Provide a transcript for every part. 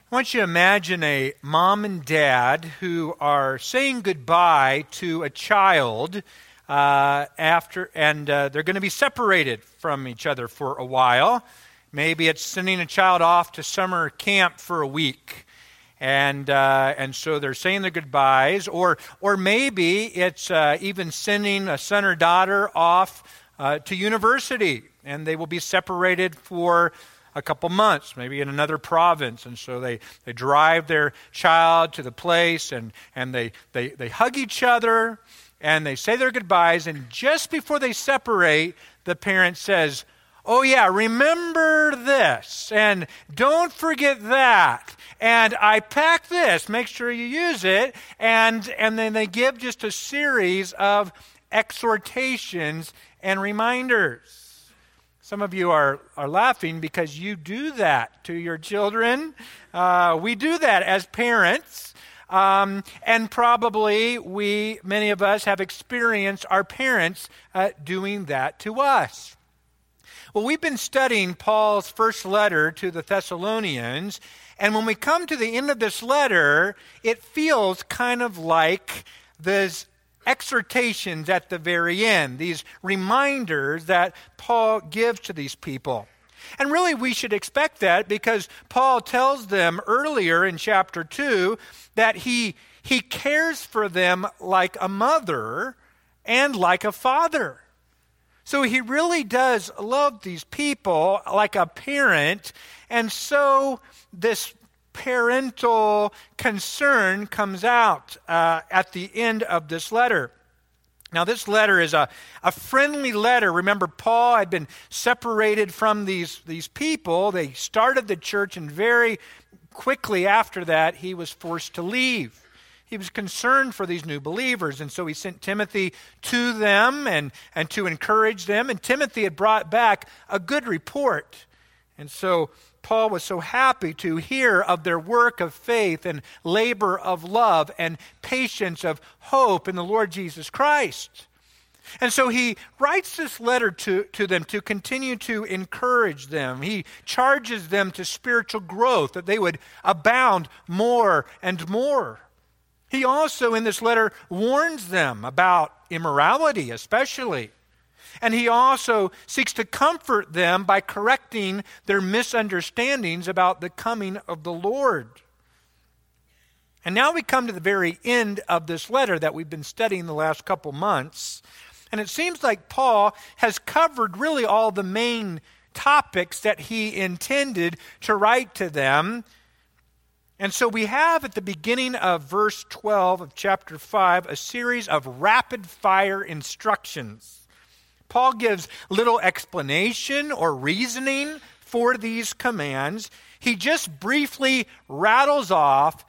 I want you to imagine a mom and dad who are saying goodbye to a child they're going to be separated from each other for a while. Maybe it's sending a child off to summer camp for a week, and so they're saying their goodbyes, or maybe it's even sending a son or daughter off to university, and they will be separated for a couple months, maybe in another province. And so they drive their child to the place, and they hug each other, and they say their goodbyes. And just before they separate, the parent says, "Oh yeah, remember this, and don't forget that, and I packed this, make sure you use it." And then they give just a series of exhortations and reminders. Some of you are laughing because you do that to your children. We do that as parents. And probably many of us have experienced our parents doing that to us. Well, we've been studying Paul's first letter to the Thessalonians, and when we come to the end of this letter, it feels kind of like this exhortations at the very end, these reminders that Paul gives to these people. And really we should expect that, because Paul tells them earlier in chapter 2 that he cares for them like a mother and like a father. So he really does love these people like a parent, and so this parental concern comes out at the end of this letter. Now, this letter is a friendly letter. Remember, Paul had been separated from these people. They started the church, and very quickly after that, he was forced to leave. He was concerned for these new believers, and so he sent Timothy to them and to encourage them. And Timothy had brought back a good report. And so Paul was so happy to hear of their work of faith and labor of love and patience of hope in the Lord Jesus Christ. And so he writes this letter to them to continue to encourage them. He charges them to spiritual growth, that they would abound more and more. He also, in this letter, warns them about immorality, especially. And he also seeks to comfort them by correcting their misunderstandings about the coming of the Lord. And now we come to the very end of this letter that we've been studying the last couple months. And it seems like Paul has covered really all the main topics that he intended to write to them. And so we have at the beginning of verse 12 of chapter 5 a series of rapid-fire instructions. Paul gives little explanation or reasoning for these commands. He just briefly rattles off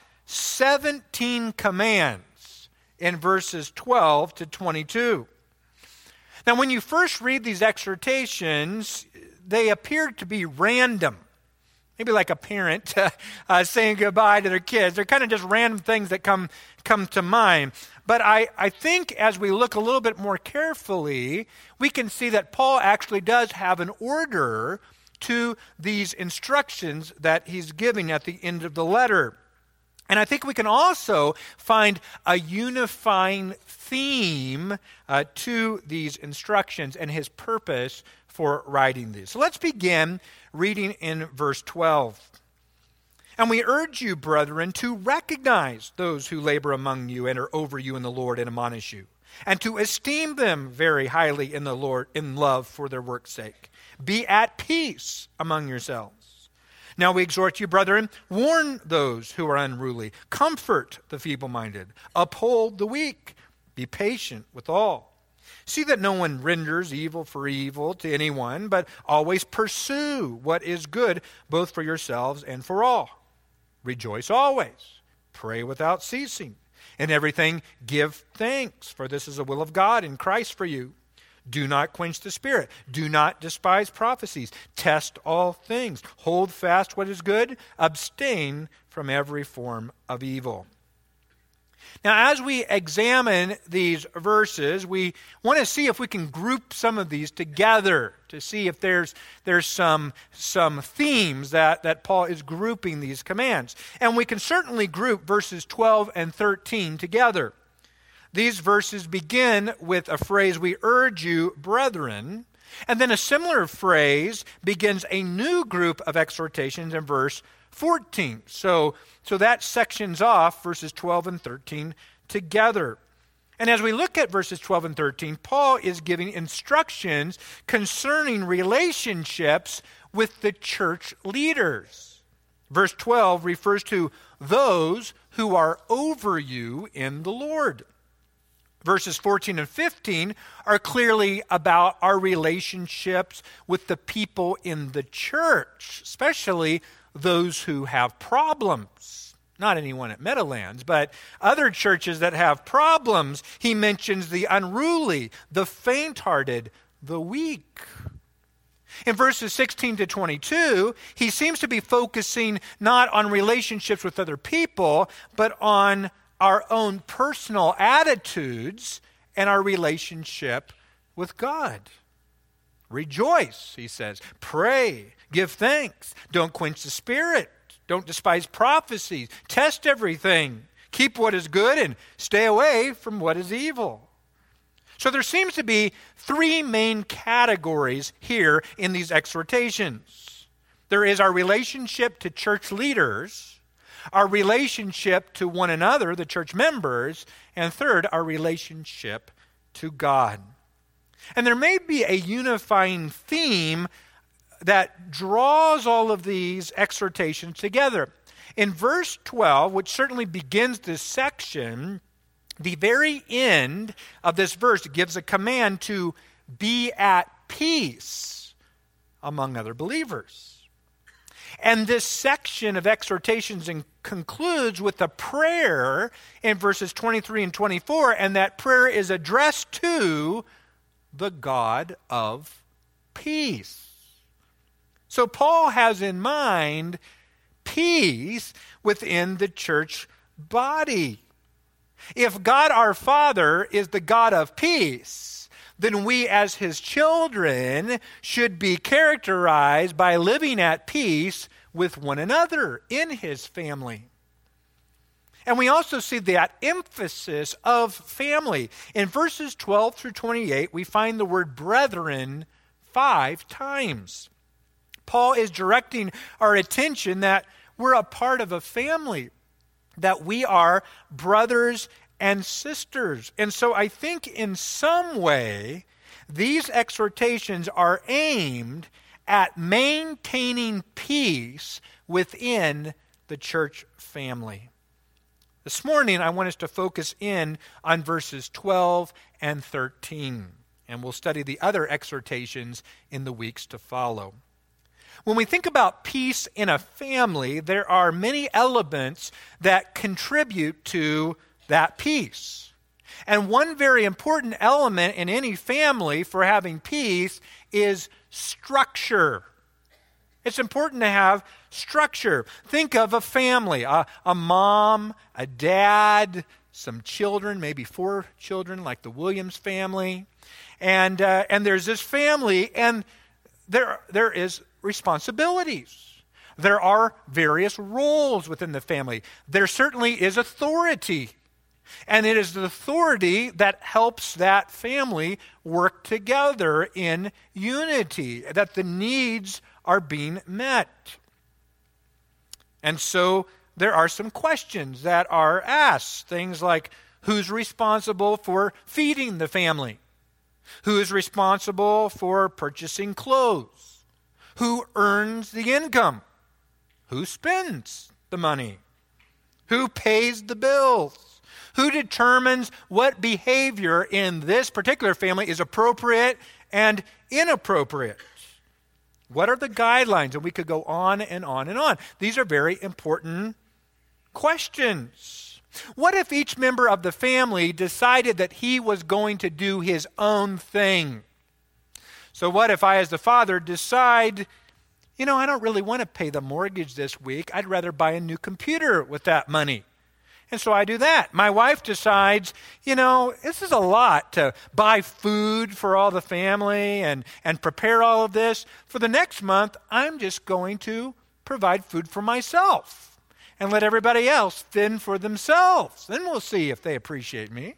17 commands in verses 12 to 22. Now, when you first read these exhortations, they appear to be random. Maybe like a parent saying goodbye to their kids. They're kind of just random things that come to mind. But I think as we look a little bit more carefully, we can see that Paul actually does have an order to these instructions that he's giving at the end of the letter. And I think we can also find a unifying theme to these instructions and his purpose for writing these. So let's begin reading in verse 12. "And we urge you, brethren, to recognize those who labor among you and are over you in the Lord and admonish you, and to esteem them very highly in the Lord in love for their work's sake. Be at peace among yourselves. Now we exhort you, brethren, warn those who are unruly, comfort the feeble-minded, uphold the weak, be patient with all. See that no one renders evil for evil to anyone, but always pursue what is good, both for yourselves and for all. Rejoice always. Pray without ceasing. In everything give thanks, for this is the will of God in Christ for you. Do not quench the spirit. Do not despise prophecies. Test all things. Hold fast what is good. Abstain from every form of evil." Now, as we examine these verses, we want to see if we can group some of these together to see if there's some themes that Paul is grouping these commands. And we can certainly group verses 12 and 13 together. These verses begin with a phrase, "We urge you, brethren," and then a similar phrase begins a new group of exhortations in verse 14. So that sections off verses 12 and 13 together. And as we look at verses 12 and 13, Paul is giving instructions concerning relationships with the church leaders. Verse 12 refers to those who are over you in the Lord. Verses 14 and 15 are clearly about our relationships with the people in the church, especially those who have problems. Not anyone at Meadowlands, but other churches that have problems. He mentions the unruly, the faint-hearted, the weak. In verses 16 to 22, he seems to be focusing not on relationships with other people, but on our own personal attitudes and our relationship with God. Rejoice, he says. Pray. Give thanks. Don't quench the spirit. Don't despise prophecies. Test everything. Keep what is good and stay away from what is evil. So there seems to be three main categories here in these exhortations. There is our relationship to church leaders, our relationship to one another, the church members, and third, our relationship to God. And there may be a unifying theme that draws all of these exhortations together. In verse 12, which certainly begins this section, the very end of this verse gives a command to be at peace among other believers. And this section of exhortations concludes with a prayer in verses 23 and 24, and that prayer is addressed to the God of peace. So Paul has in mind peace within the church body. If God our Father is the God of peace, then we as his children should be characterized by living at peace with one another in his family. And we also see that emphasis of family. In verses 12 through 28, we find the word brethren 5 times. Paul is directing our attention that we're a part of a family, that we are brothers and sisters. And so I think in some way, these exhortations are aimed at maintaining peace within the church family. This morning, I want us to focus in on verses 12 and 13, and we'll study the other exhortations in the weeks to follow. When we think about peace in a family, there are many elements that contribute to that peace. And one very important element in any family for having peace is structure. It's important to have structure. Think of a family, a mom, a dad, some children, maybe 4 children like the Williams family. And there's this family, and there is responsibilities. There are various roles within the family. There certainly is authority. And it is the authority that helps that family work together in unity, that the needs are being met. And so there are some questions that are asked. Things like, who's responsible for feeding the family? Who is responsible for purchasing clothes? Who earns the income? Who spends the money? Who pays the bills? Who determines what behavior in this particular family is appropriate and inappropriate? What are the guidelines? And we could go on and on and on. These are very important questions. What if each member of the family decided that he was going to do his own thing? So what if I, as the father, decide, I don't really want to pay the mortgage this week. I'd rather buy a new computer with that money. And so I do that. My wife decides, this is a lot to buy food for all the family and prepare all of this. For the next month, I'm just going to provide food for myself and let everybody else fend for themselves. Then we'll see if they appreciate me.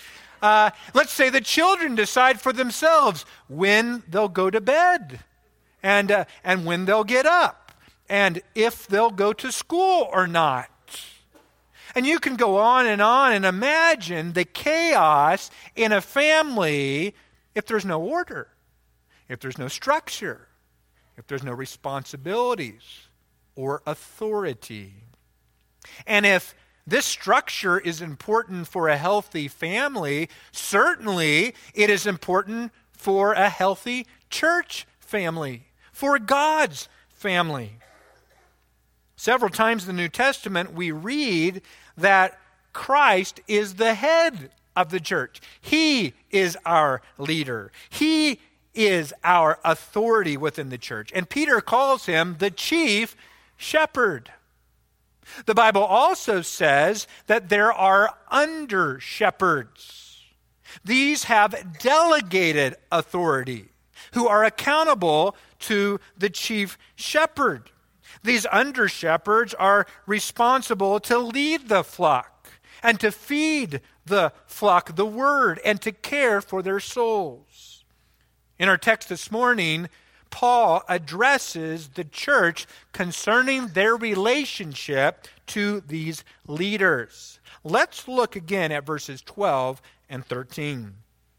Let's say the children decide for themselves when they'll go to bed and when they'll get up and if they'll go to school or not. And you can go on and imagine the chaos in a family if there's no order, if there's no structure, if there's no responsibilities or authority. And if this structure is important for a healthy family, certainly it is important for a healthy church family, for God's family. Several times in the New Testament, we read that Christ is the head of the church. He is our leader. He is our authority within the church. And Peter calls him the chief shepherd. The Bible also says that there are under shepherds. These have delegated authority who are accountable to the chief shepherd. These under shepherds are responsible to lead the flock and to feed the flock the word and to care for their souls. In our text this morning, Paul addresses the church concerning their relationship to these leaders. Let's look again at verses 12 and 13.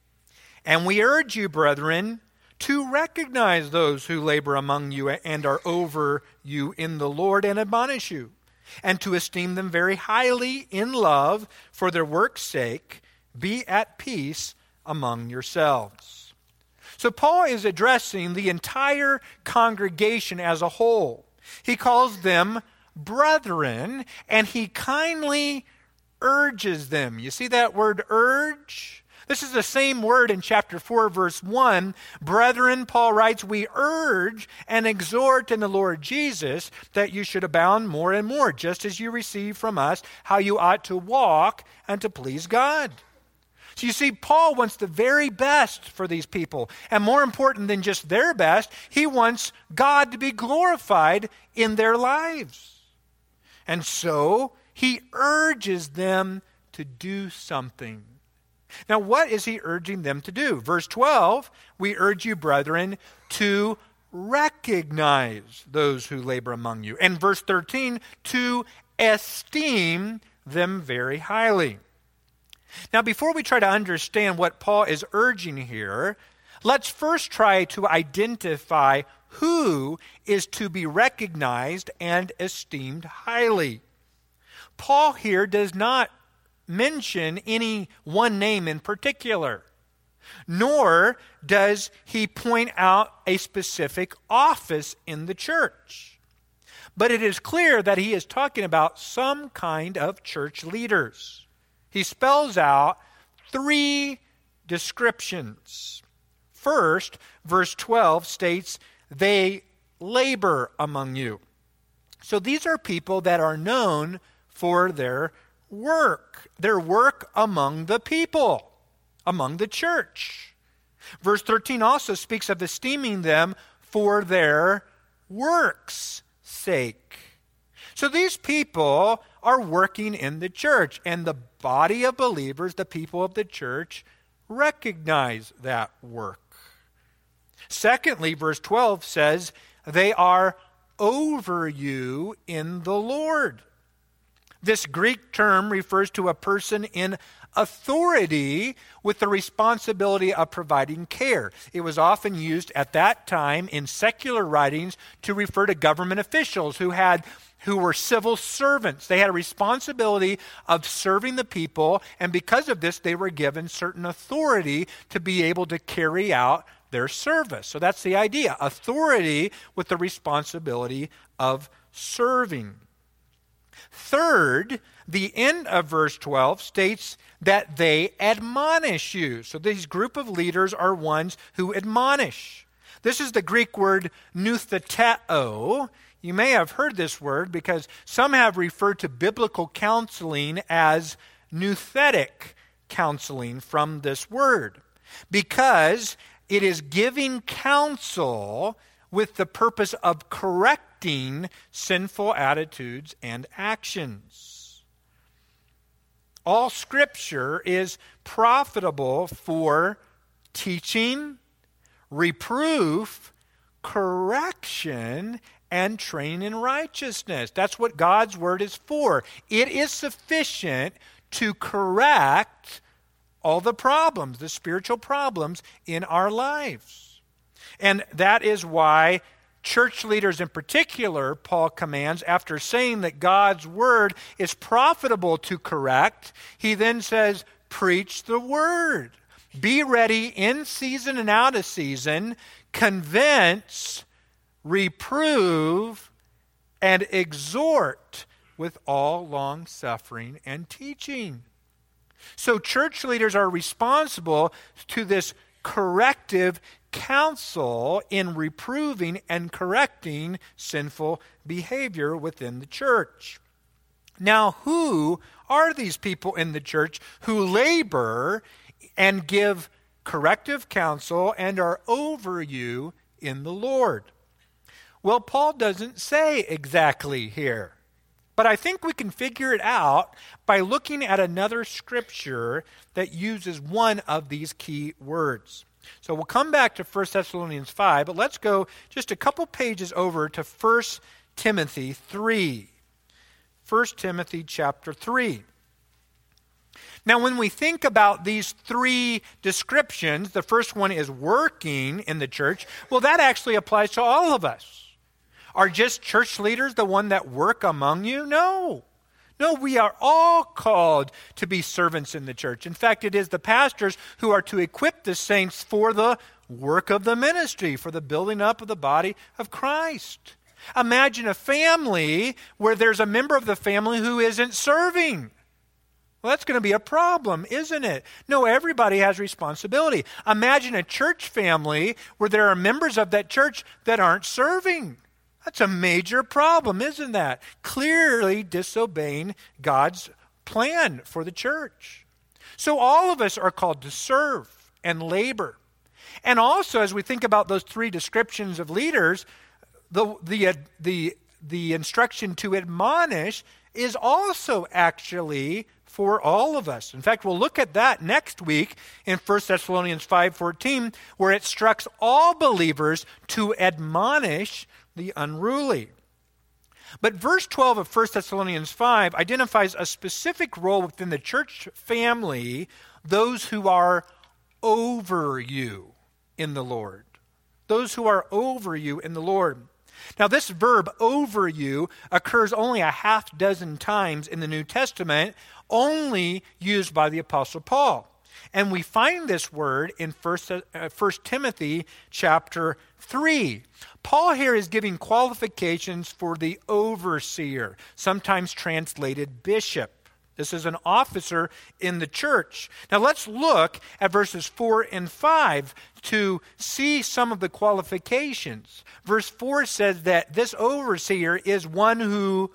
And we urge you, brethren, to recognize those who labor among you and are over you in the Lord and admonish you, and to esteem them very highly in love for their work's sake. Be at peace among yourselves. So Paul is addressing the entire congregation as a whole. He calls them brethren, and he kindly urges them. You see that word urge? This is the same word in chapter 4, verse 1. Brethren, Paul writes, we urge and exhort in the Lord Jesus that you should abound more and more, just as you receive from us how you ought to walk and to please God. So you see, Paul wants the very best for these people. And more important than just their best, he wants God to be glorified in their lives. And so he urges them to do something. Now, what is he urging them to do? Verse 12, we urge you, brethren, to recognize those who labor among you. And verse 13, to esteem them very highly. Now, before we try to understand what Paul is urging here, let's first try to identify who is to be recognized and esteemed highly. Paul here does not mention any one name in particular, nor does he point out a specific office in the church. But it is clear that he is talking about some kind of church leaders. He spells out three descriptions. First, verse 12 states, they labor among you. So these are people that are known for their work among the people, among the church. Verse 13 also speaks of esteeming them for their work's sake. So these people are working in the church, and the body of believers, the people of the church, recognize that work. Secondly, verse 12 says, they are over you in the Lord. This Greek term refers to a person in authority with the responsibility of providing care. It was often used at that time in secular writings to refer to government officials who were civil servants. They had a responsibility of serving the people, and because of this, they were given certain authority to be able to carry out their service. So that's the idea, authority with the responsibility of serving. Third, the end of verse 12 states that they admonish you. So these group of leaders are ones who admonish. This is the Greek word noutheteo. You may have heard this word because some have referred to biblical counseling as nouthetic counseling from this word, because it is giving counsel with the purpose of correcting sinful attitudes and actions. All Scripture is profitable for teaching, reproof, correction, and training in righteousness. That's what God's Word is for. It is sufficient to correct all the problems, the spiritual problems in our lives. And that is why church leaders in particular, Paul commands, after saying that God's Word is profitable to correct, he then says, preach the Word. Be ready in season and out of season, convince, reprove, and exhort with all long-suffering and teaching. So church leaders are responsible to this corrective counsel in reproving and correcting sinful behavior within the church. Now, who are these people in the church who labor and give corrective counsel and are over you in the Lord? Well, Paul doesn't say exactly here, but I think we can figure it out by looking at another scripture that uses one of these key words. So we'll come back to 1 Thessalonians 5, but let's go just a couple pages over to 1 Timothy 3. 1 Timothy chapter 3. Now, when we think about these three descriptions, the first one is working in the church. Well, that actually applies to all of us. Are just church leaders the one that work among you? No. No, we are all called to be servants in the church. In fact, it is the pastors who are to equip the saints for the work of the ministry, for the building up of the body of Christ. Imagine a family where there's a member of the family who isn't serving. Well, that's going to be a problem, isn't it? No, everybody has responsibility. Imagine a church family where there are members of that church that aren't serving. That's a major problem, isn't that? Clearly disobeying God's plan for the church. So all of us are called to serve and labor. And also, as we think about those three descriptions of leaders, the instruction to admonish is also actually for all of us. In fact, we'll look at that next week in 1 Thessalonians 5:14, where it instructs all believers to admonish the unruly. But verse 12 of 1 Thessalonians 5 identifies a specific role within the church family, those who are over you in the Lord. Those who are over you in the Lord. Now, this verb, over you, occurs only a half dozen times in the New Testament, only used by the Apostle Paul. And we find this word in 1 Timothy chapter 3. Paul here is giving qualifications for the overseer, sometimes translated bishop. This is an officer in the church. Now let's look at verses 4 and 5 to see some of the qualifications. Verse 4 says that this overseer is one who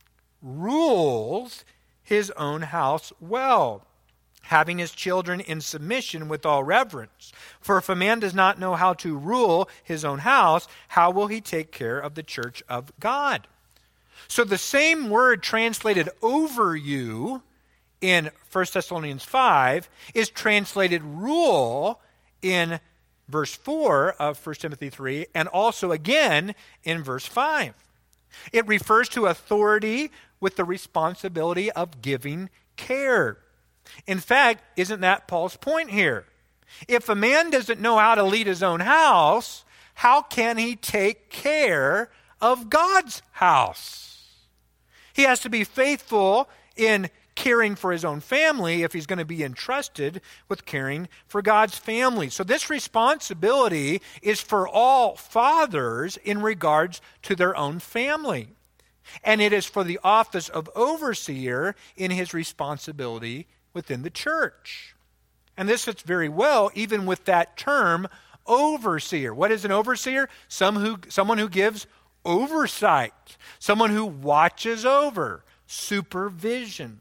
rules his own house well, having his children in submission with all reverence. For if a man does not know how to rule his own house, how will he take care of the church of God? So the same word translated over you in 1 Thessalonians 5 is translated rule in verse 4 of 1 Timothy 3 and also again in verse 5. It refers to authority with the responsibility of giving care. In fact, isn't that Paul's point here? If a man doesn't know how to lead his own house, how can he take care of God's house? He has to be faithful in caring for his own family if he's going to be entrusted with caring for God's family. So this responsibility is for all fathers in regards to their own family. And it is for the office of overseer in his responsibility within the church. And this fits very well even with that term overseer. What is an overseer? Someone who gives oversight, someone who watches over, supervision.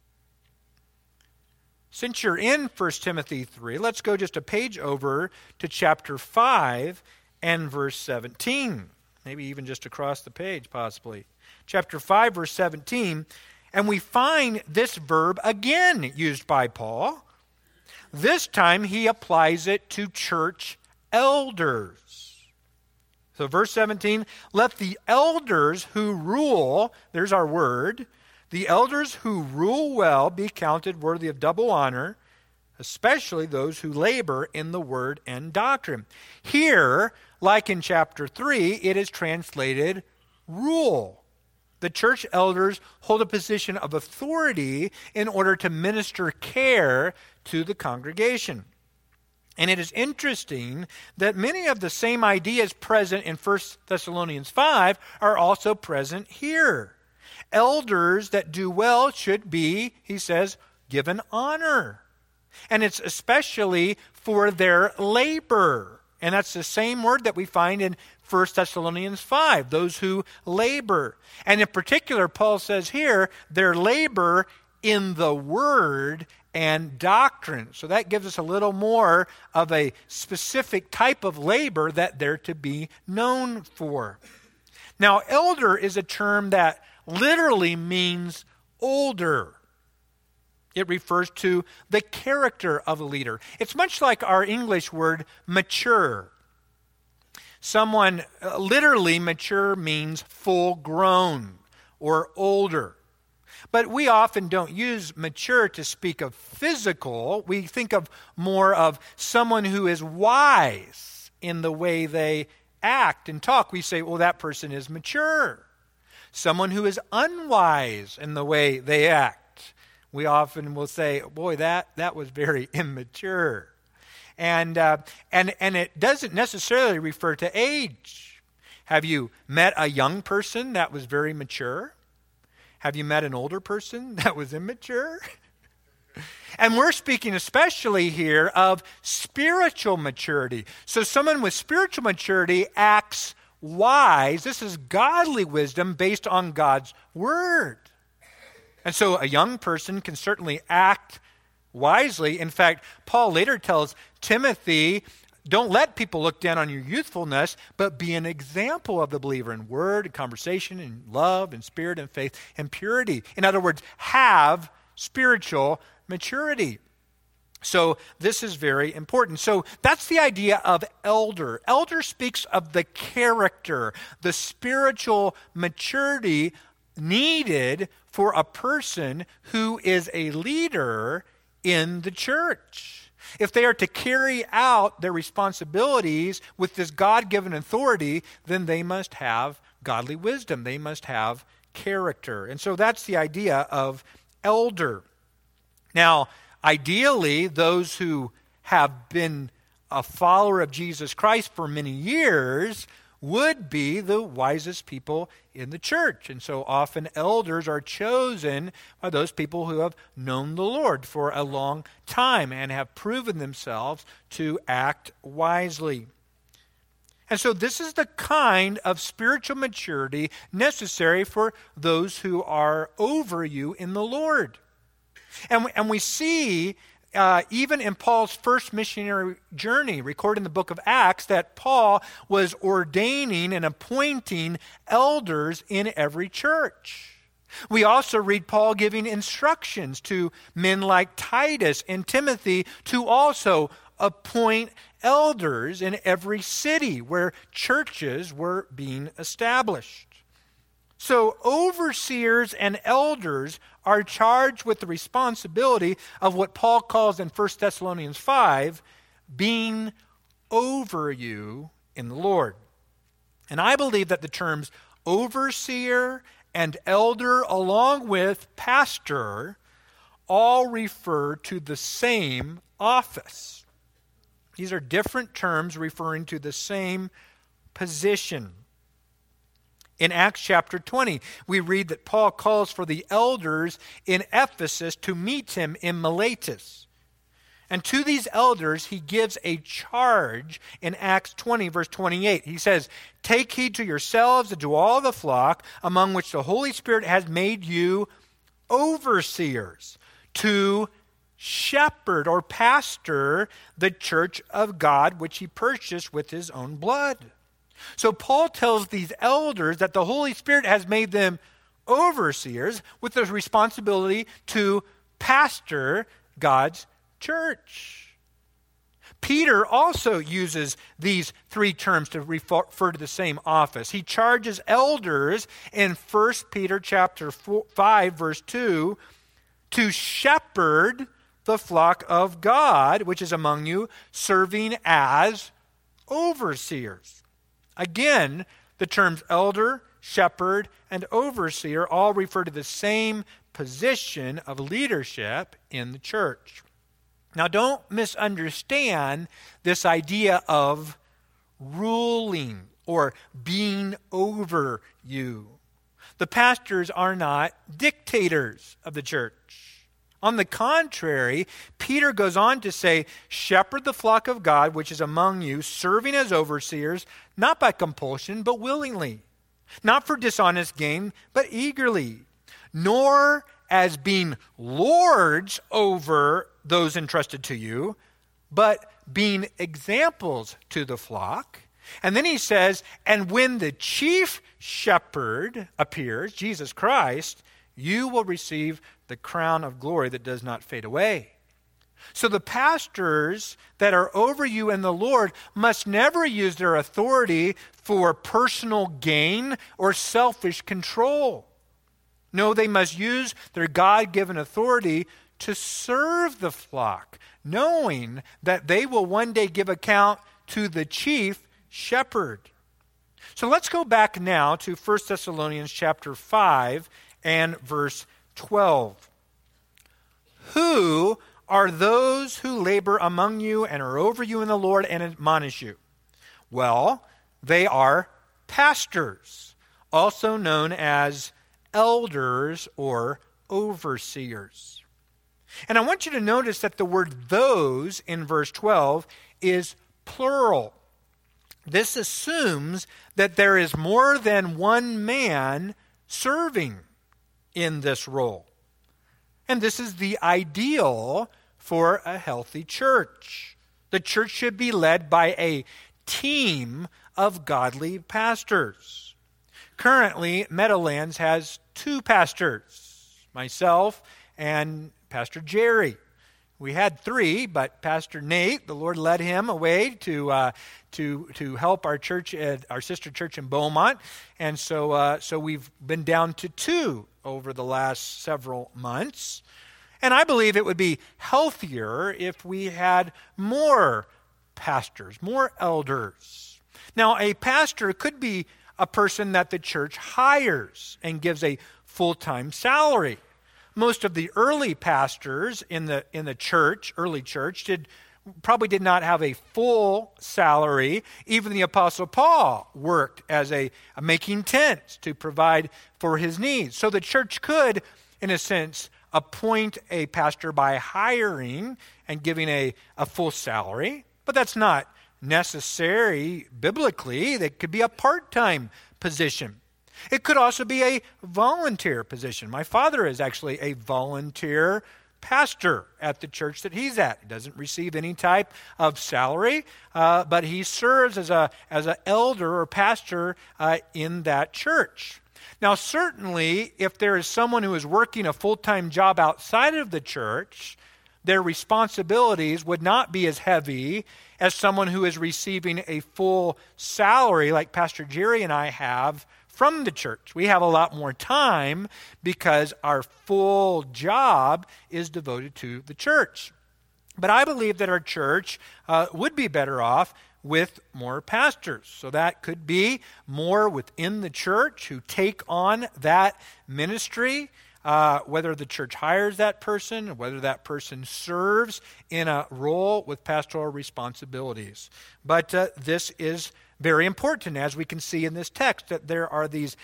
Since you're in 1 Timothy 3, let's go just a page over to chapter 5 and verse 17. Maybe even just across the page, possibly. Chapter 5, verse 17. And we find this verb again used by Paul. This time he applies it to church elders. So verse 17, let the elders who rule, there's our word, the elders who rule well be counted worthy of double honor, especially those who labor in the word and doctrine. Here, like in chapter 3, it is translated rule. The church elders hold a position of authority in order to minister care to the congregation. And it is interesting that many of the same ideas present in 1 Thessalonians 5 are also present here. Elders that do well should be, he says, given honor. And it's especially for their labor. And that's the same word that we find in 1 Thessalonians 5, those who labor. And in particular, Paul says here, their labor in the word and doctrine. So that gives us a little more of a specific type of labor that they're to be known for. Now, elder is a term that literally means older. It refers to the character of a leader. It's much like our English word mature. Someone, literally mature means full grown or older. But we often don't use mature to speak of physical. We think of more of someone who is wise in the way they act and talk. We say, well, that person is mature. Someone who is unwise in the way they act. We often will say, boy, that was very immature. And it doesn't necessarily refer to age. Have you met a young person that was very mature? Have you met an older person that was immature? And we're speaking especially here of spiritual maturity. So someone with spiritual maturity acts wise. This is godly wisdom based on God's word. And so a young person can certainly act wisely. In fact, Paul later tells Timothy, don't let people look down on your youthfulness, but be an example of the believer in word and conversation and love and spirit and faith and purity. In other words, have spiritual maturity. So this is very important. So that's the idea of elder. Elder speaks of the character, the spiritual maturity needed for a person who is a leader in the church. If they are to carry out their responsibilities with this God-given authority, then they must have godly wisdom. They must have character. And so that's the idea of elder. Now, ideally, those who have been a follower of Jesus Christ for many years would be the wisest people in the church. And so often elders are chosen by those people who have known the Lord for a long time and have proven themselves to act wisely. And so this is the kind of spiritual maturity necessary for those who are over you in the Lord. And we see, even in Paul's first missionary journey, recorded in the book of Acts, that Paul was ordaining and appointing elders in every church. We also read Paul giving instructions to men like Titus and Timothy to also appoint elders in every city where churches were being established. So overseers and elders are charged with the responsibility of what Paul calls in 1 Thessalonians 5, being over you in the Lord. And I believe that the terms overseer and elder, along with pastor, all refer to the same office. These are different terms referring to the same position. In Acts chapter 20, we read that Paul calls for the elders in Ephesus to meet him in Miletus. And to these elders, he gives a charge in Acts 20, verse 28. He says, "Take heed to yourselves and to all the flock among which the Holy Spirit has made you overseers, to shepherd or pastor the church of God, which he purchased with his own blood." So Paul tells these elders that the Holy Spirit has made them overseers with the responsibility to pastor God's church. Peter also uses these three terms to refer to the same office. He charges elders in 1 Peter chapter 5, verse 2, to shepherd the flock of God, which is among you, serving as overseers. Again, the terms elder, shepherd, and overseer all refer to the same position of leadership in the church. Now, don't misunderstand this idea of ruling or being over you. The pastors are not dictators of the church. On the contrary, Peter goes on to say, "Shepherd the flock of God, which is among you, serving as overseers, not by compulsion, but willingly, not for dishonest gain, but eagerly, nor as being lords over those entrusted to you, but being examples to the flock." And then he says, "And when the chief shepherd appears, Jesus Christ, you will receive the crown of glory that does not fade away." So the pastors that are over you in the Lord must never use their authority for personal gain or selfish control. No, they must use their God-given authority to serve the flock, knowing that they will one day give account to the chief shepherd. So let's go back now to 1 Thessalonians chapter 5 and verse 12. "Who are those who labor among you and are over you in the Lord and admonish you?" Well, they are pastors, also known as elders or overseers. And I want you to notice that the word "those" in verse 12 is plural. This assumes that there is more than one man serving in this role. And this is the ideal for a healthy church. The church should be led by a team of godly pastors. Currently, Meadowlands has two pastors, myself and Pastor Jerry. We had three, but Pastor Nate, the Lord led him away to help our church, our sister church in Beaumont, and so we've been down to two over the last several months. And I believe it would be healthier if we had more pastors, more elders. Now, a pastor could be a person that the church hires and gives a full-time salary. Most of the early pastors in the church, early church, probably did not have a full salary. Even the Apostle Paul worked as making tents to provide for his needs. So the church could, in a sense, appoint a pastor by hiring and giving a full salary, but that's not necessary biblically. That could be a part-time position. It could also be a volunteer position. My father is actually a volunteer pastor at the church that he's at. He doesn't receive any type of salary, but he serves as an elder or pastor in that church. Now, certainly, if there is someone who is working a full-time job outside of the church, their responsibilities would not be as heavy as someone who is receiving a full salary like Pastor Jerry and I have from the church. We have a lot more time because our full job is devoted to the church. But I believe that our church would be better off with more pastors. So that could be more within the church who take on that ministry, whether the church hires that person, or whether that person serves in a role with pastoral responsibilities. But this is very important, as we can see in this text, that there are these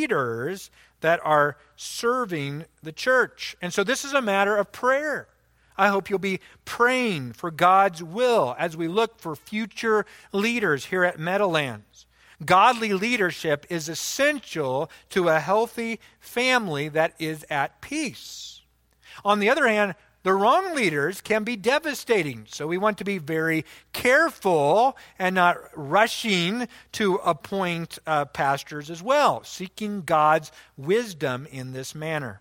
leaders that are serving the church. And so this is a matter of prayer. I hope you'll be praying for God's will as we look for future leaders here at Meadowlands. Godly leadership is essential to a healthy family that is at peace. On the other hand, the wrong leaders can be devastating. So we want to be very careful and not rushing to appoint pastors as well, seeking God's wisdom in this manner.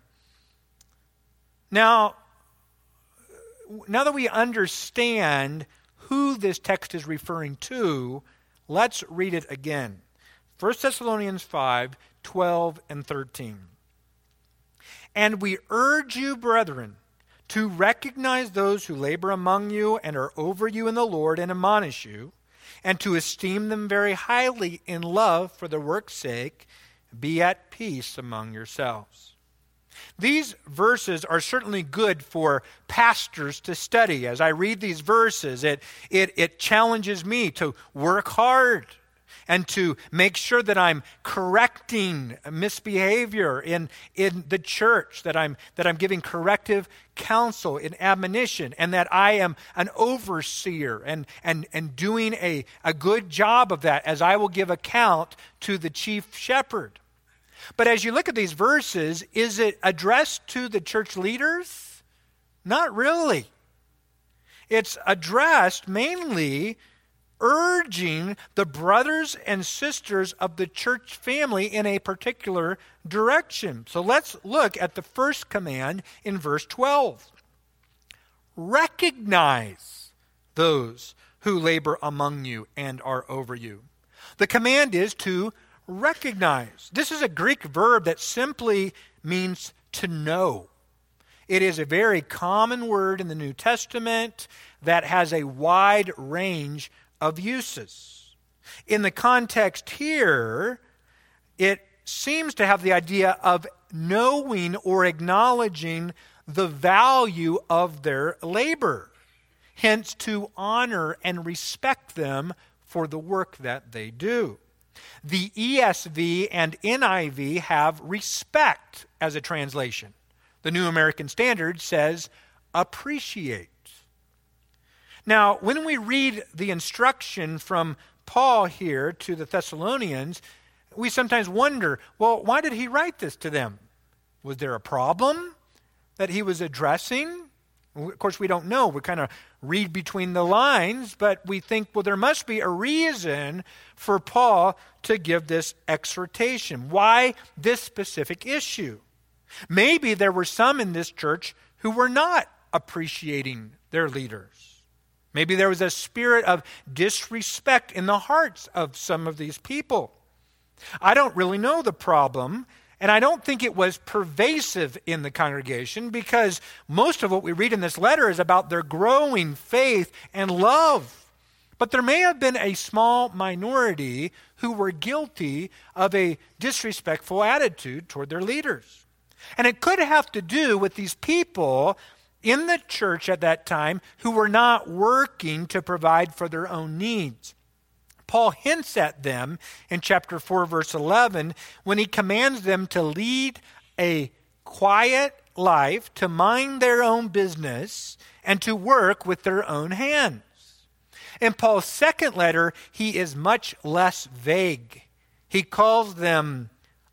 Now that we understand who this text is referring to, let's read it again. 1 Thessalonians 5, 12 and 13. And we urge you, brethren, to recognize those who labor among you and are over you in the Lord and admonish you, and to esteem them very highly in love for the work's sake. Be at peace among yourselves. These verses are certainly good for pastors to study. As I read these verses, it challenges me to work hard and to make sure that I'm correcting misbehavior in the church, that I'm giving corrective counsel in admonition, and that I am an overseer and doing a good job of that as I will give account to the chief shepherd. But as you look at these verses, is it addressed to the church leaders? Not really. It's addressed mainly urging the brothers and sisters of the church family in a particular direction. So let's look at the first command in verse 12. Recognize those who labor among you and are over you. The command is to recognize. This is a Greek verb that simply means to know. It is a very common word in the New Testament that has a wide range of uses. In the context here, it seems to have the idea of knowing or acknowledging the value of their labor, hence to honor and respect them for the work that they do. The ESV and NIV have respect as a translation. The New American Standard says appreciate. Now, when we read the instruction from Paul here to the Thessalonians, we sometimes wonder, well, why did he write this to them? Was there a problem that he was addressing? Of course, we don't know. We kind of read between the lines, but we think, well, there must be a reason for Paul to give this exhortation. Why this specific issue? Maybe there were some in this church who were not appreciating their leaders. Maybe there was a spirit of disrespect in the hearts of some of these people. I don't really know the problem, and I don't think it was pervasive in the congregation, because most of what we read in this letter is about their growing faith and love. But there may have been a small minority who were guilty of a disrespectful attitude toward their leaders. And it could have to do with these people in the church at that time who were not working to provide for their own needs. Paul hints at them in chapter 4, verse 11, when he commands them to lead a quiet life, to mind their own business, and to work with their own hands. In Paul's second letter, he is much less vague. He calls them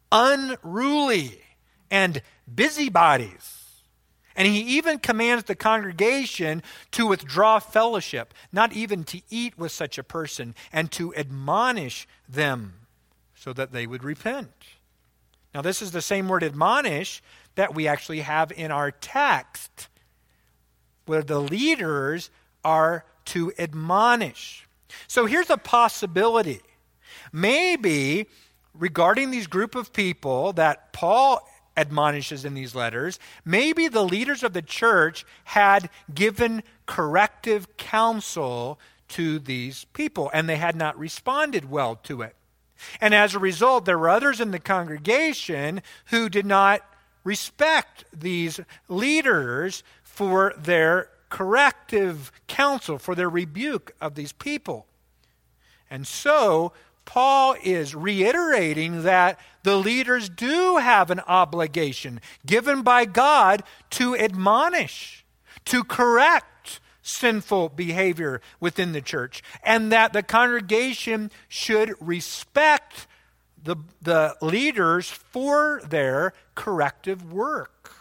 unruly and busybodies. And he even commands the congregation to withdraw fellowship, not even to eat with such a person, and to admonish them so that they would repent. Now, this is the same word admonish that we actually have in our text, where the leaders are to admonish. So here's a possibility. Maybe regarding these group of people that Paul admonishes in these letters, maybe the leaders of the church had given corrective counsel to these people, and they had not responded well to it. And as a result, there were others in the congregation who did not respect these leaders for their corrective counsel, for their rebuke of these people. And so Paul is reiterating that the leaders do have an obligation given by God to admonish, to correct sinful behavior within the church, and that the congregation should respect the leaders for their corrective work.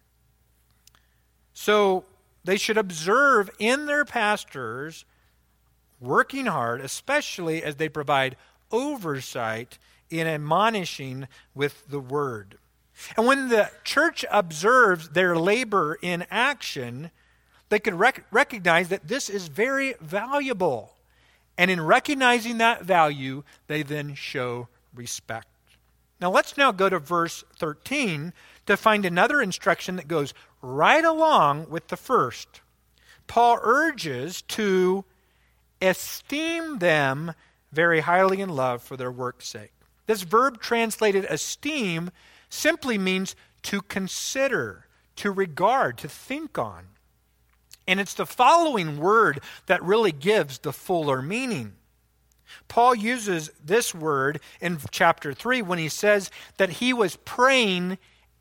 So they should observe in their pastors working hard, especially as they provide oversight in admonishing with the word. And when the church observes their labor in action, they can recognize that this is very valuable. And in recognizing that value, they then show respect. Now let's now go to verse 13 to find another instruction that goes right along with the first. Paul urges to esteem them very highly in love for their work's sake. This verb translated esteem simply means to consider, to regard, to think on. And it's the following word that really gives the fuller meaning. Paul uses this word in chapter 3 when he says that he was praying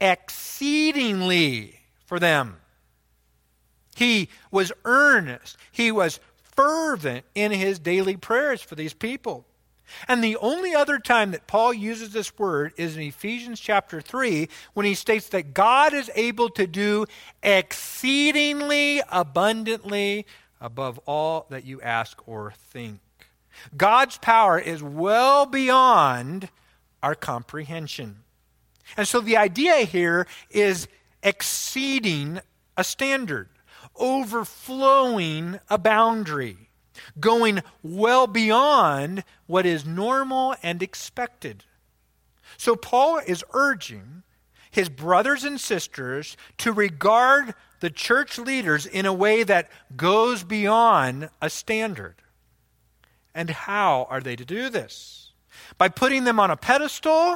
exceedingly for them. He was earnest. He was fervent in his daily prayers for these people. And the only other time that Paul uses this word is in Ephesians chapter 3 when he states that God is able to do exceedingly abundantly above all that you ask or think. God's power is well beyond our comprehension. And so the idea here is exceeding a standard, overflowing a boundary, going well beyond what is normal and expected. So Paul is urging his brothers and sisters to regard the church leaders in a way that goes beyond a standard. And how are they to do this? By putting them on a pedestal?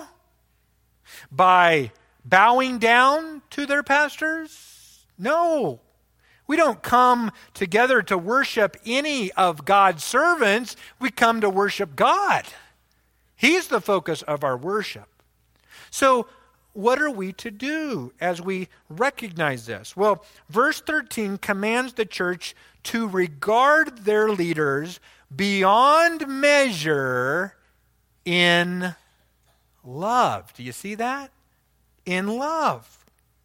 By bowing down to their pastors? No. We don't come together to worship any of God's servants. We come to worship God. He's the focus of our worship. So what are we to do as we recognize this? Well, verse 13 commands the church to regard their leaders beyond measure in love. Do you see that? In love.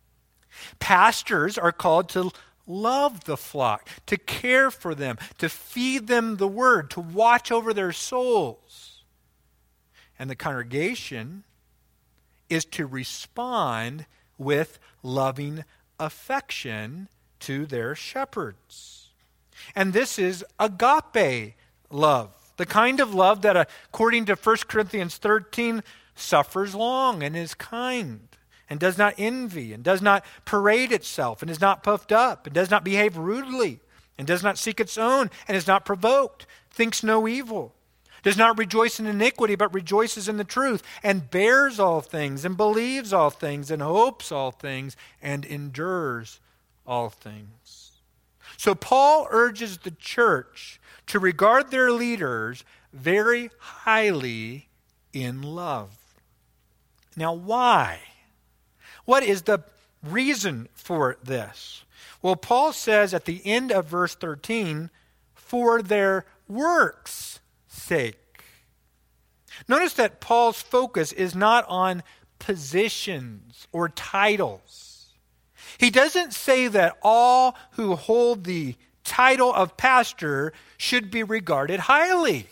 Pastors are called to love the flock, to care for them, to feed them the word, to watch over their souls. And the congregation is to respond with loving affection to their shepherds. And this is agape love, the kind of love that, according to 1 Corinthians 13, suffers long and is kind, and does not envy, and does not parade itself, and is not puffed up, and does not behave rudely, and does not seek its own, and is not provoked, thinks no evil, does not rejoice in iniquity, but rejoices in the truth, and bears all things, and believes all things, and hopes all things, and endures all things. So Paul urges the church to regard their leaders very highly in love. Now, why? What is the reason for this? Well, Paul says at the end of verse 13, for their works' sake. Notice that Paul's focus is not on positions or titles. He doesn't say that all who hold the title of pastor should be regarded highly.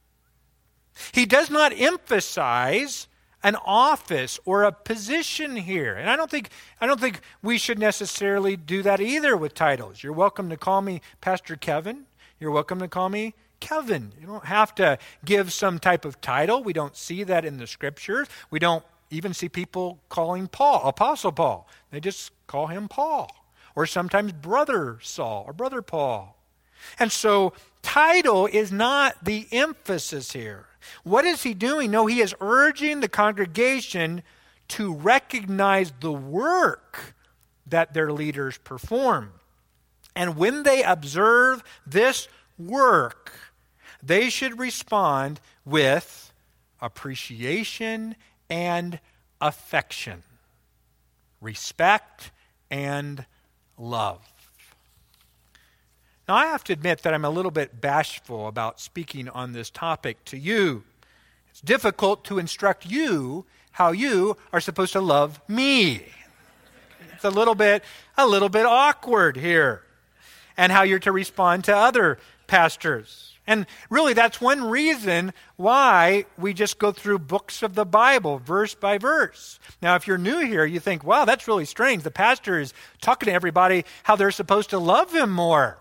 He does not emphasize an office or a position here. And I don't think we should necessarily do that either with titles. You're welcome to call me Pastor Kevin. You're welcome to call me Kevin. You don't have to give some type of title. We don't see that in the scriptures. We don't even see people calling Paul, Apostle Paul. They just call him Paul. Or sometimes Brother Saul or Brother Paul. And so title is not the emphasis here. What is he doing? No, he is urging the congregation to recognize the work that their leaders perform. And when they observe this work, they should respond with appreciation and affection, respect and love. Now, I have to admit that I'm a little bit bashful about speaking on this topic to you. It's difficult to instruct you how you are supposed to love me. It's a little bit awkward here, and how you're to respond to other pastors. And really, that's one reason why we just go through books of the Bible, verse by verse. Now, if you're new here, you think, wow, that's really strange. The pastor is talking to everybody how they're supposed to love him more.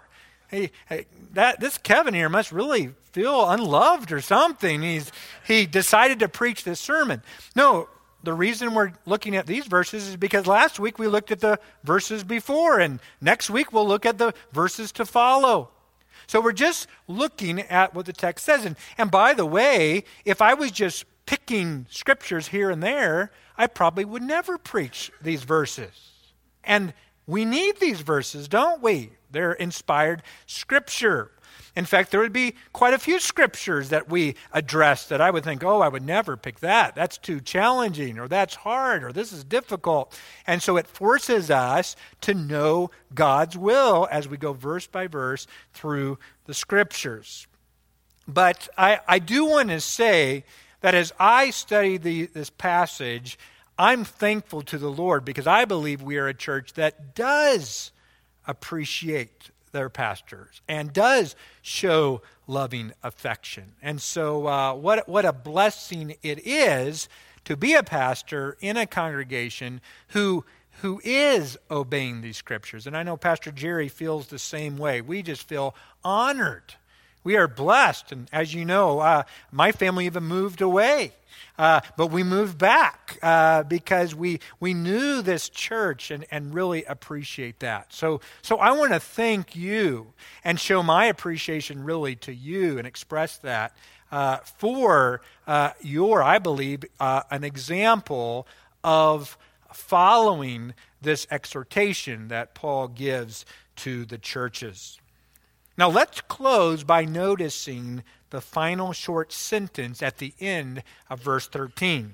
This Kevin here must really feel unloved or something. He decided to preach this sermon. No, the reason we're looking at these verses is because last week we looked at the verses before, and next week we'll look at the verses to follow. So we're just looking at what the text says. And by the way, if I was just picking scriptures here and there, I probably would never preach these verses. And we need these verses, don't we? They're inspired scripture. In fact, there would be quite a few scriptures that we address that I would think, oh, I would never pick that. That's too challenging, or that's hard, or this is difficult. And so it forces us to know God's will as we go verse by verse through the scriptures. But I do want to say that as I study this passage, I'm thankful to the Lord because I believe we are a church that does appreciate their pastors and does show loving affection. And so what a blessing it is to be a pastor in a congregation who is obeying these scriptures. And I know Pastor Jerry feels the same way. We just feel honored. We are blessed. And as you know, my family even moved away. But we moved back because we knew this church and really appreciate that. So I want to thank you and show my appreciation really to you and express that for your, I believe, an example of following this exhortation that Paul gives to the churches. Now let's close by noticing the final short sentence at the end of verse 13.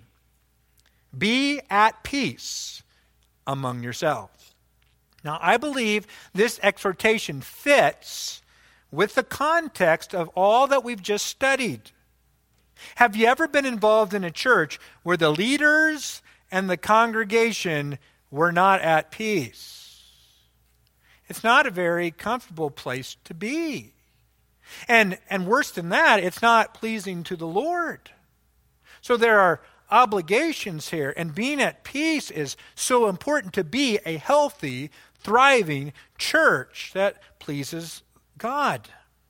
Be at peace among yourselves. Now, I believe this exhortation fits with the context of all that we've just studied. Have you ever been involved in a church where the leaders and the congregation were not at peace? It's not a very comfortable place to be. And worse than that, it's not pleasing to the Lord. So there are obligations here, and being at peace is so important to be a healthy, thriving church that pleases God.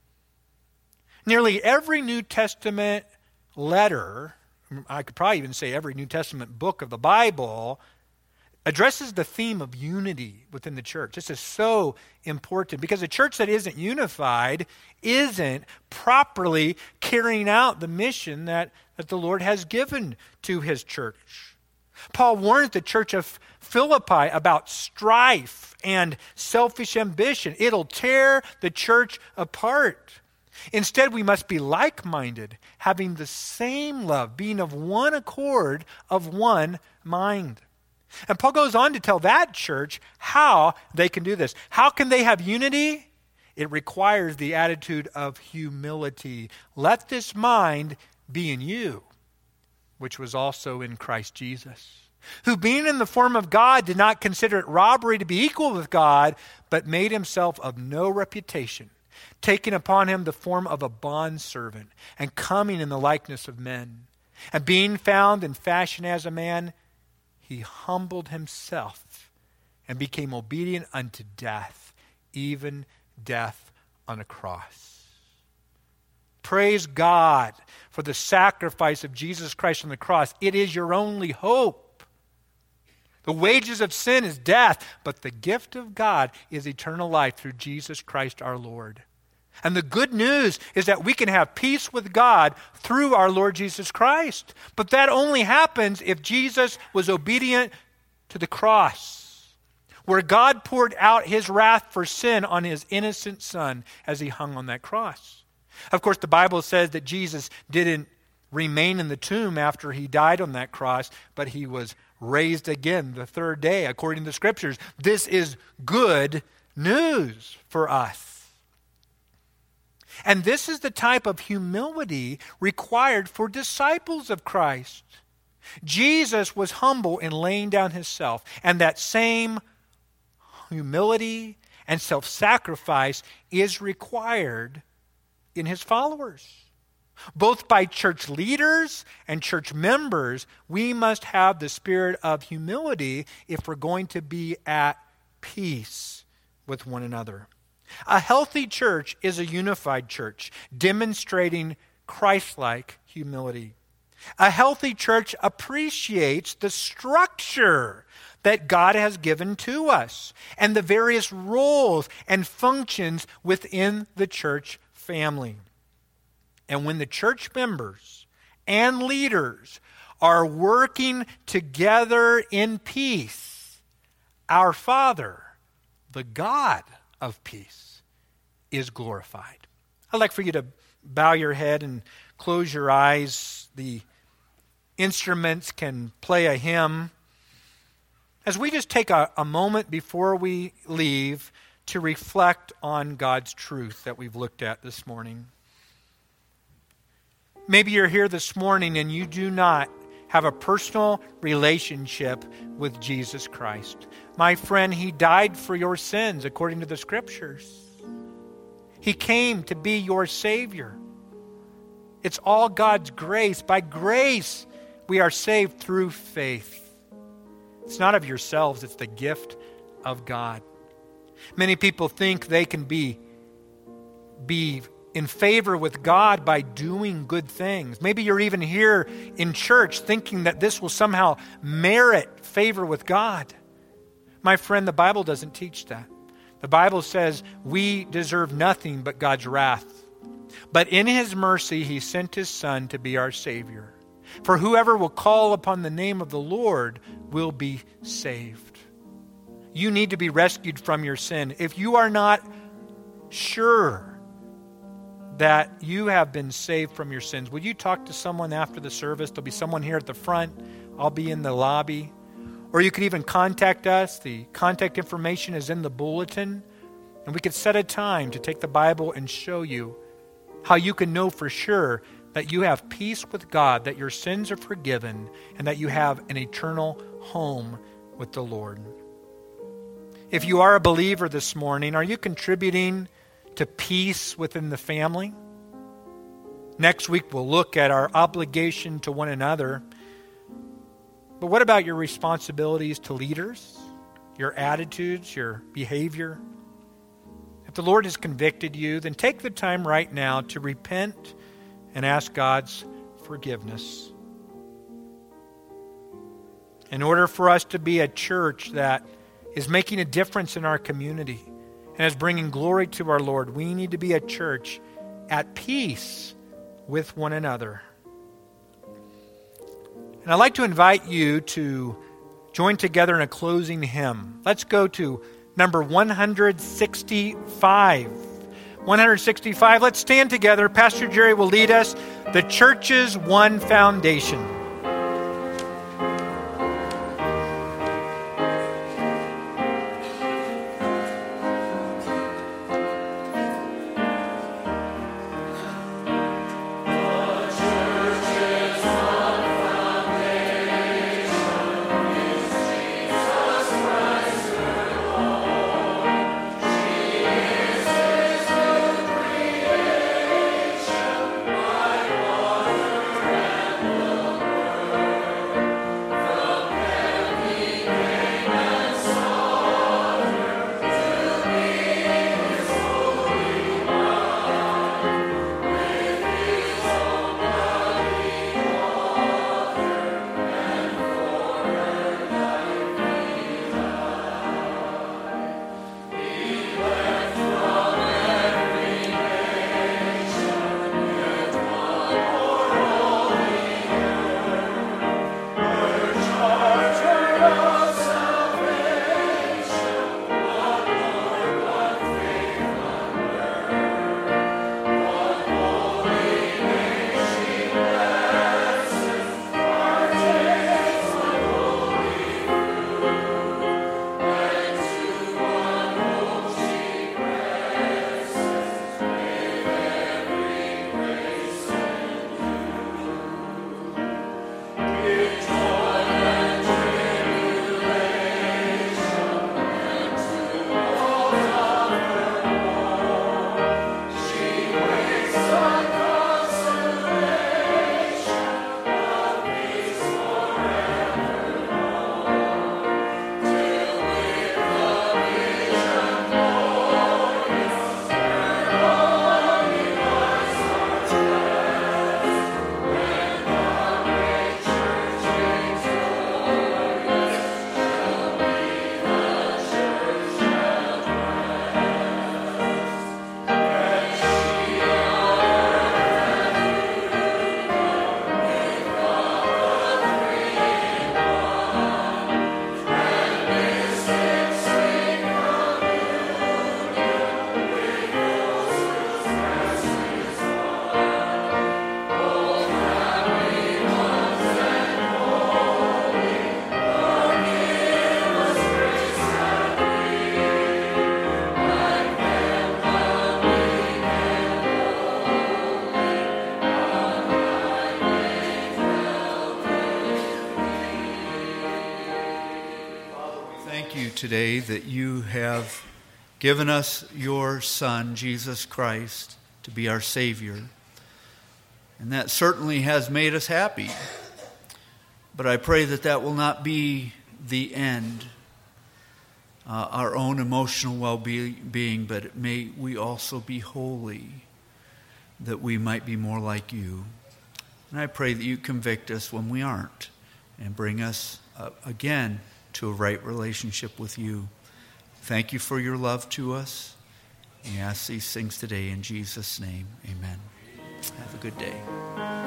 Nearly every New Testament letter, I could probably even say every New Testament book of the Bible, addresses the theme of unity within the church. This is so important because a church that isn't unified isn't properly carrying out the mission that the Lord has given to his church. Paul warns the church of Philippi about strife and selfish ambition. It'll tear the church apart. Instead, we must be like-minded, having the same love, being of one accord, of one mind. And Paul goes on to tell that church how they can do this. How can they have unity? It requires the attitude of humility. Let this mind be in you, which was also in Christ Jesus, who being in the form of God did not consider it robbery to be equal with God, but made himself of no reputation, taking upon him the form of a bondservant and coming in the likeness of men. And being found in fashion as a man, he humbled himself and became obedient unto death, even death on a cross. Praise God for the sacrifice of Jesus Christ on the cross. It is your only hope. The wages of sin is death, but the gift of God is eternal life through Jesus Christ our Lord. And the good news is that we can have peace with God through our Lord Jesus Christ. But that only happens if Jesus was obedient to the cross, where God poured out his wrath for sin on his innocent son as he hung on that cross. Of course, the Bible says that Jesus didn't remain in the tomb after he died on that cross, but he was raised again the third day, according to the Scriptures. This is good news for us. And this is the type of humility required for disciples of Christ. Jesus was humble in laying down himself, and that same humility and self-sacrifice is required in his followers. Both by church leaders and church members, we must have the spirit of humility if we're going to be at peace with one another. A healthy church is a unified church, demonstrating Christ-like humility. A healthy church appreciates the structure that God has given to us and the various roles and functions within the church family. And when the church members and leaders are working together in peace, our Father, the God of peace, is glorified. I'd like for you to bow your head and close your eyes. The instruments can play a hymn. As we just take a moment before we leave to reflect on God's truth that we've looked at this morning. Maybe you're here this morning and you do not have a personal relationship with Jesus Christ. My friend, he died for your sins according to the Scriptures. He came to be your Savior. It's all God's grace. By grace, we are saved through faith. It's not of yourselves, it's the gift of God. Many people think they can be in favor with God by doing good things. Maybe you're even here in church thinking that this will somehow merit favor with God. My friend, the Bible doesn't teach that. The Bible says we deserve nothing but God's wrath. But in his mercy, he sent his Son to be our Savior. For whoever will call upon the name of the Lord will be saved. You need to be rescued from your sin. If you are not sure that you have been saved from your sins, will you talk to someone after the service? There'll be someone here at the front. I'll be in the lobby. Or you could even contact us. The contact information is in the bulletin. And we could set a time to take the Bible and show you how you can know for sure that you have peace with God, that your sins are forgiven, and that you have an eternal home with the Lord. If you are a believer this morning, are you contributing to peace within the family? Next week we'll look at our obligation to one another. But what about your responsibilities to leaders, your attitudes, your behavior? If the Lord has convicted you, then take the time right now to repent and ask God's forgiveness. In order for us to be a church that is making a difference in our community and is bringing glory to our Lord, we need to be a church at peace with one another. And I'd like to invite you to join together in a closing hymn. Let's go to number 165. 165. Let's stand together. Pastor Jerry will lead us. The Church's One Foundation. today that you have given us your Son, Jesus Christ, to be our Savior. And that certainly has made us happy. But I pray that that will not be the end, our own emotional well-being, but may we also be holy, that we might be more like you. And I pray that you convict us when we aren't and bring us again to a right relationship with you. Thank you for your love to us. We ask these things today in Jesus' name. Amen. Have a good day.